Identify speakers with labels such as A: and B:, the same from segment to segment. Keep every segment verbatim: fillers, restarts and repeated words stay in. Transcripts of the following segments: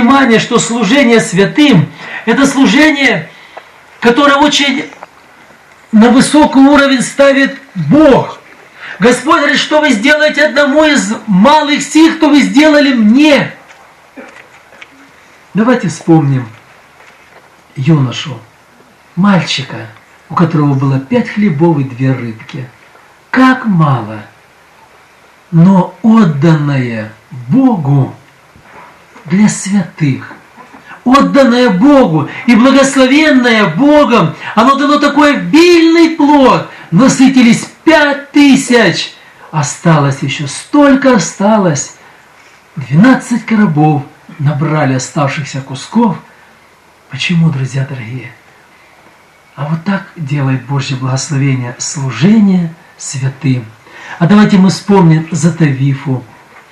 A: внимание, что служение святым – это служение, которое очень на высокий уровень ставит Бог. Господь говорит, что вы сделаете одному из малых сих, то вы сделали мне. Давайте вспомним юношу, мальчика, у которого было пять хлебов и две рыбки. Как мало, но отданное Богу для святых. Отданное Богу и благословенное Богом, оно дало такой обильный плод. Насытились пять тысяч. Осталось еще столько осталось. Двенадцать коробов набрали оставшихся кусков. Почему, друзья дорогие? А вот так делает Божье благословение, служение святым. А давайте мы вспомним за Тавифу.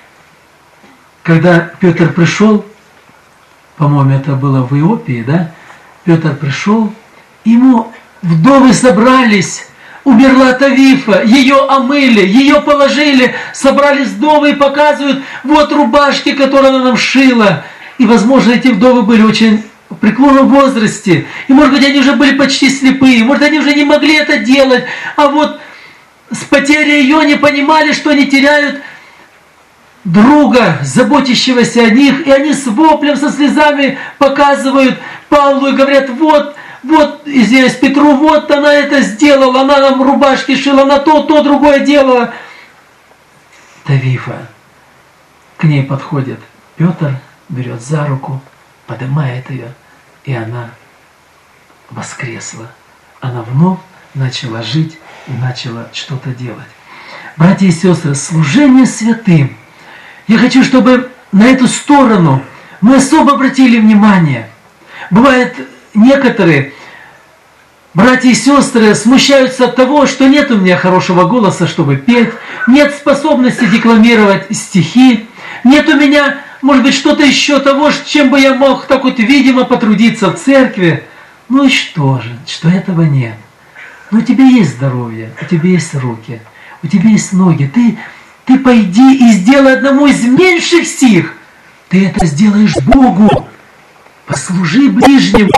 A: Когда Петр пришел, по-моему, это было в Иопии, да? Петр пришел, ему вдовы собрались, умерла Тавифа, ее омыли, ее положили, собрались вдовы и показывают, вот рубашки, которые она нам шила. И, возможно, эти вдовы были очень в преклонном возрасте, и, может быть, они уже были почти слепые, может, они уже не могли это делать, а вот с потерей ее не понимали, что они теряют друга, заботящегося о них, и они с воплем, со слезами показывают Павлу и говорят, вот, вот, извиняюсь, Петру, вот она это сделала, она нам рубашки шила, она то, то, другое делала. Тавифа, к ней подходит Петр, берет за руку, поднимает ее, и она воскресла. Она вновь начала жить и начала что-то делать. Братья и сестры, служение святым. Я хочу, чтобы на эту сторону мы особо обратили внимание. Бывает, некоторые братья и сестры смущаются от того, что нет у меня хорошего голоса, чтобы петь, нет способности декламировать стихи, нет у меня, может быть, что-то еще того, чем бы я мог так вот видимо потрудиться в церкви. Ну и что же, что этого нет? Но у тебя есть здоровье, у тебя есть руки, у тебя есть ноги. Ты, ты пойди и сделай одному из меньших сих. Ты это сделаешь Богу. Послужи ближнему.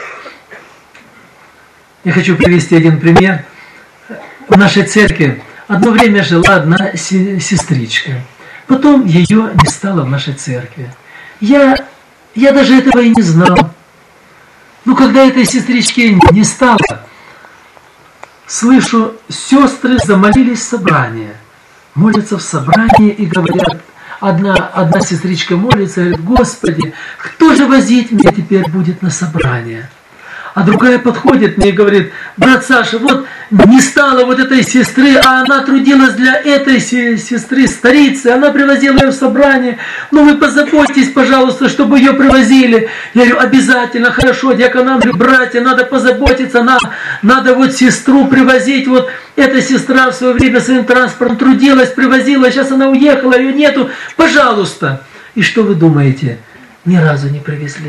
A: Я хочу привести один пример. В нашей церкви одно время жила одна сестричка. Потом ее не стало в нашей церкви. Я, я даже этого и не знал. Но когда этой сестрички не стало, слышу, сестры замолились в собрании. Молятся в собрании и говорят, одна, одна сестричка молится, говорит, Господи, кто же возить меня теперь будет на собрание? А другая подходит мне и говорит, брат Саша, вот не стало вот этой сестры, а она трудилась для этой сестры, старицы, она привозила ее в собрание, ну вы позаботьтесь, пожалуйста, чтобы ее привозили. Я говорю, обязательно, хорошо, диаконам, говорю, братья, надо позаботиться, надо, надо вот сестру привозить, вот эта сестра в свое время своим транспортом трудилась, привозила, сейчас она уехала, ее нету, пожалуйста. И что вы думаете? Ни разу не привезли.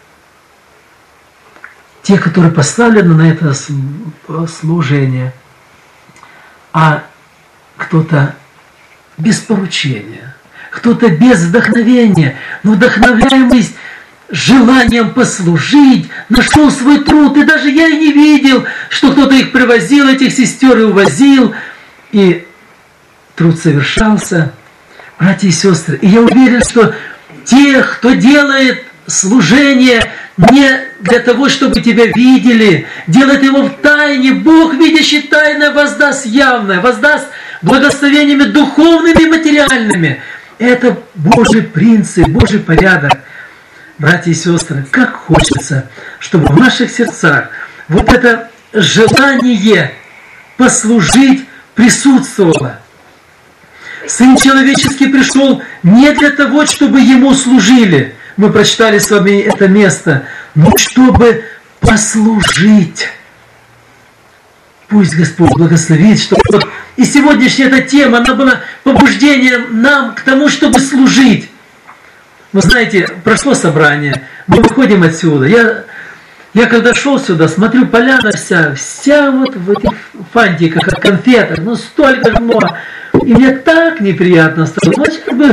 A: Те, которые поставлены на это служение, а кто-то без поручения, кто-то без вдохновения, но вдохновляемый желанием послужить, нашел свой труд, и даже я и не видел, что кто-то их привозил, этих сестер, и увозил, и труд совершался. Братья и сестры, и я уверен, что тех, кто делает служение не для того, чтобы тебя видели, делает его в тайне, Бог, видящий тайное, воздаст явное, воздаст благословениями духовными и материальными. Это Божий принцип, Божий порядок. Братья и сестры, как хочется, чтобы в наших сердцах вот это желание послужить присутствовало. Сын человеческий пришел не для того, чтобы ему служили. Мы прочитали с вами это место, но чтобы послужить. Пусть Господь благословит, чтобы вот и сегодняшняя эта тема, она была побуждением нам к тому, чтобы служить. Вы знаете, прошло собрание, мы выходим отсюда. Я, я когда шел сюда, смотрю, поляна вся, вся вот в этих фантиках, как конфетах, ну столько много. И мне так неприятно стало. Значит, как бы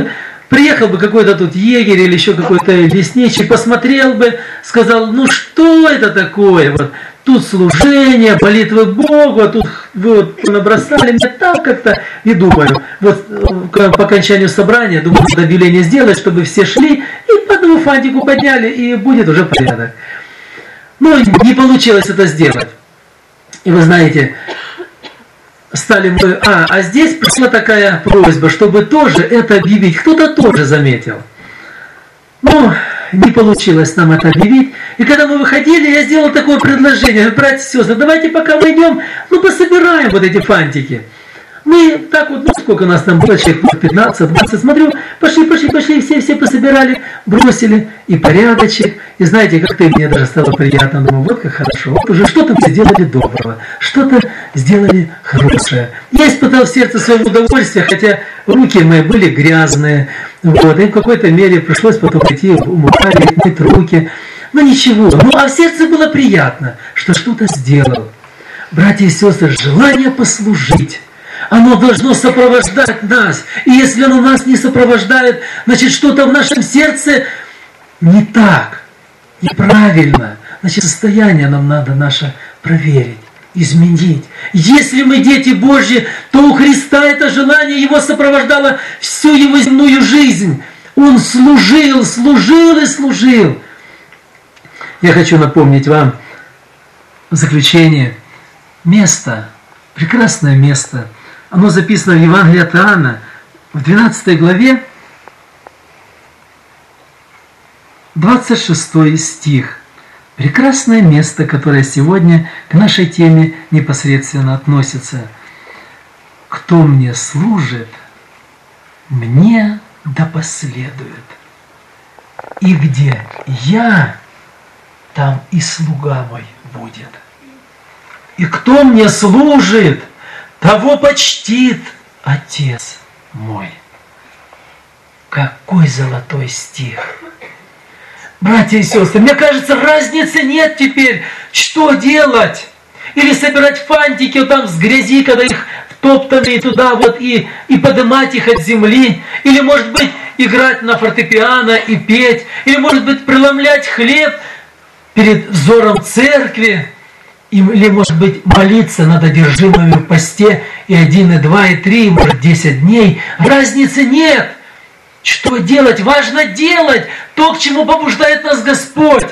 A: Приехал бы какой-то тут егерь или еще какой-то лесничий, посмотрел бы, сказал, ну что это такое? Вот тут служение, молитвы Богу, а тут вы вот набросали, мне так как-то, и думаю, вот по окончанию собрания, думаю, надо объявление сделать, чтобы все шли, и по одному фантику подняли, и будет уже порядок. Ну, не получилось это сделать. И вы знаете, стали мы... А, а здесь пришла такая просьба, чтобы тоже это объявить. Кто-то тоже заметил. Ну, не получилось нам это объявить. И когда мы выходили, я сделал такое предложение. Братья и сестры, давайте пока мы идем, ну, пособираем вот эти фантики. Мы так вот, ну, сколько у нас там было, человек пятнадцать-двадцать, смотрю, пошли, пошли, пошли, все, все пособирали, бросили, и порядочек. И знаете, как-то мне даже стало приятно, думаю, вот как хорошо, вот уже что-то мы сделали доброго, что-то сделали хорошее. Я испытал в сердце своего удовольствия, хотя руки мои были грязные, вот, и в какой-то мере пришлось потом идти умывать, мыть руки, но ничего, ну, а в сердце было приятно, что что-то сделал. Братья и сестры, желание послужить, оно должно сопровождать нас. И если оно нас не сопровождает, значит, что-то в нашем сердце не так, неправильно. Значит, состояние нам надо наше проверить, изменить. Если мы дети Божьи, то у Христа это желание Его сопровождало всю Его земную жизнь. Он служил, служил и служил. Я хочу напомнить вам в заключение место, прекрасное место. Оно записано в Евангелии от Иоанна, в двенадцатой главе, двадцать шестой стих. Прекрасное место, которое сегодня к нашей теме непосредственно относится. «Кто мне служит, мне да последует. И где я, там и слуга мой будет. И кто мне служит, того почтит Отец мой». Какой золотой стих! Братья и сестры, мне кажется, разницы нет теперь, что делать. Или собирать фантики вот там с грязи, когда их втоптанные туда вот и, и поднимать их от земли. Или, может быть, играть на фортепиано и петь. Или, может быть, преломлять хлеб перед взором церкви. Или, может быть, молиться над одержимыми в посте и один, и два, и три, и, может, десять дней. Разницы нет. Что делать? Важно делать то, к чему побуждает нас Господь.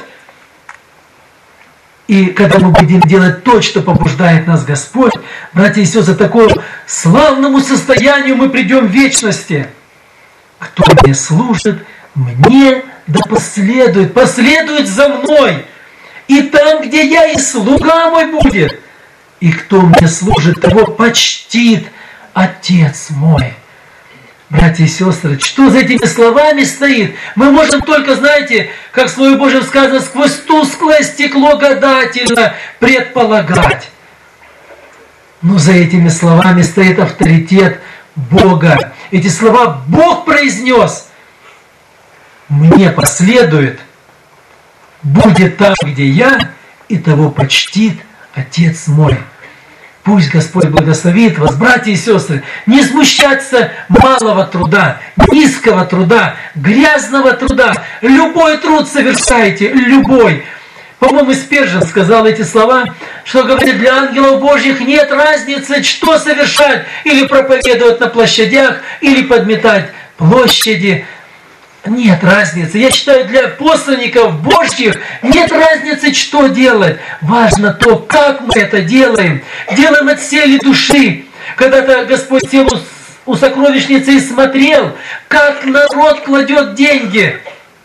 A: И когда мы будем делать то, что побуждает нас Господь, братья и сестры, к такому славному состоянию мы придем в вечности. Кто мне служит, мне да последует, последует за мной. И там, где я, и слуга мой будет. И кто мне служит, того почтит Отец мой. Братья и сестры, что за этими словами стоит? Мы можем только, знаете, как в Слове Божьем сказано, сквозь тусклое стекло гадательно предполагать. Но за этими словами стоит авторитет Бога. Эти слова Бог произнес. Мне последует, будет там, где я, и того почтит Отец мой. Пусть Господь благословит вас, братья и сестры, не смущаться малого труда, низкого труда, грязного труда. Любой труд совершайте, любой. По-моему, Спержен сказал эти слова, что говорит, для ангелов Божьих нет разницы, что совершать, или проповедовать на площадях, или подметать площади. Нет разницы. Я считаю, для посланников Божьих нет разницы, что делать. Важно то, как мы это делаем. Делаем от всей души. Когда-то Господь сел у сокровищницы и смотрел, как народ кладет деньги.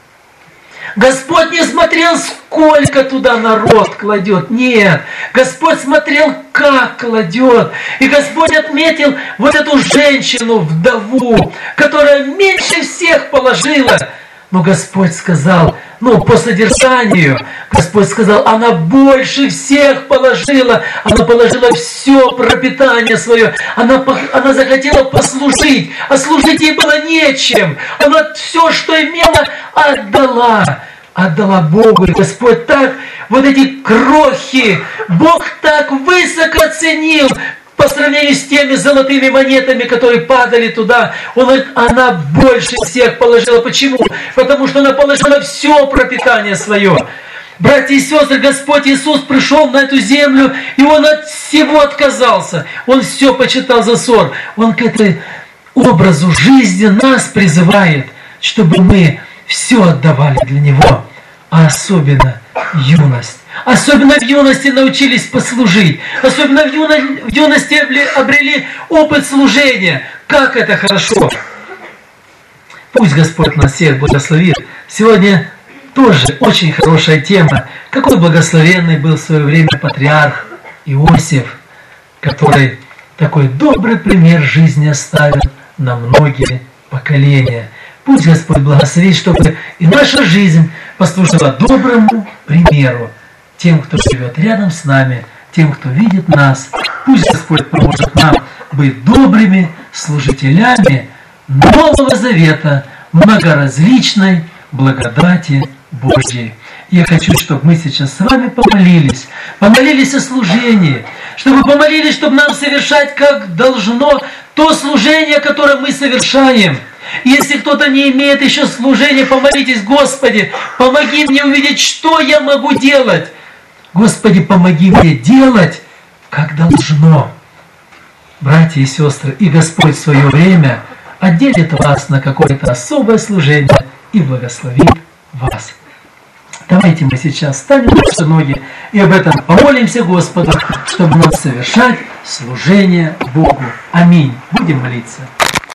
A: Господь не смотрел, сколько туда народ кладет. Нет. Господь смотрел, как кладет. И Господь отметил вот эту женщину, вдову, которая меньше всех положила. Но Господь сказал, ну, по содержанию, Господь сказал, она больше всех положила. Она положила все пропитание свое. Она, она захотела послужить, а служить ей было нечем. Она все, что имела, отдала. Отдала Богу. И Господь так, вот эти крохи, Бог так высоко ценил, по сравнению с теми золотыми монетами, которые падали туда, он говорит, она больше всех положила. Почему? Потому что она положила все пропитание свое. Братья и сестры, Господь Иисус пришел на эту землю, и Он от всего отказался. Он все почитал за ссор. Он к этой образу жизни нас призывает, чтобы мы все отдавали для Него, а особенно юность. Особенно в юности научились послужить. Особенно в, юно, в юности обрели опыт служения. Как это хорошо! Пусть Господь нас всех благословит. Сегодня тоже очень хорошая тема. Какой благословенный был в свое время патриарх Иосиф, который такой добрый пример жизни оставил на многие поколения. Пусть Господь благословит, чтобы и наша жизнь послужила доброму примеру тем, кто живет рядом с нами, тем, кто видит нас. Пусть Господь поможет нам быть добрыми служителями Нового Завета, многоразличной благодати Божьей. Я хочу, чтобы мы сейчас с вами помолились, помолились о служении, чтобы помолились, чтобы нам совершать как должно то служение, которое мы совершаем. Если кто-то не имеет еще служения, помолитесь: Господи, помоги мне увидеть, что я могу делать. Господи, помоги мне делать, как должно. Братья и сестры, и Господь в свое время отделит вас на какое-то особое служение и благословит вас. Давайте мы сейчас встанем на наши ноги и об этом помолимся Господу, чтобы нам совершать служение Богу. Аминь. Будем молиться.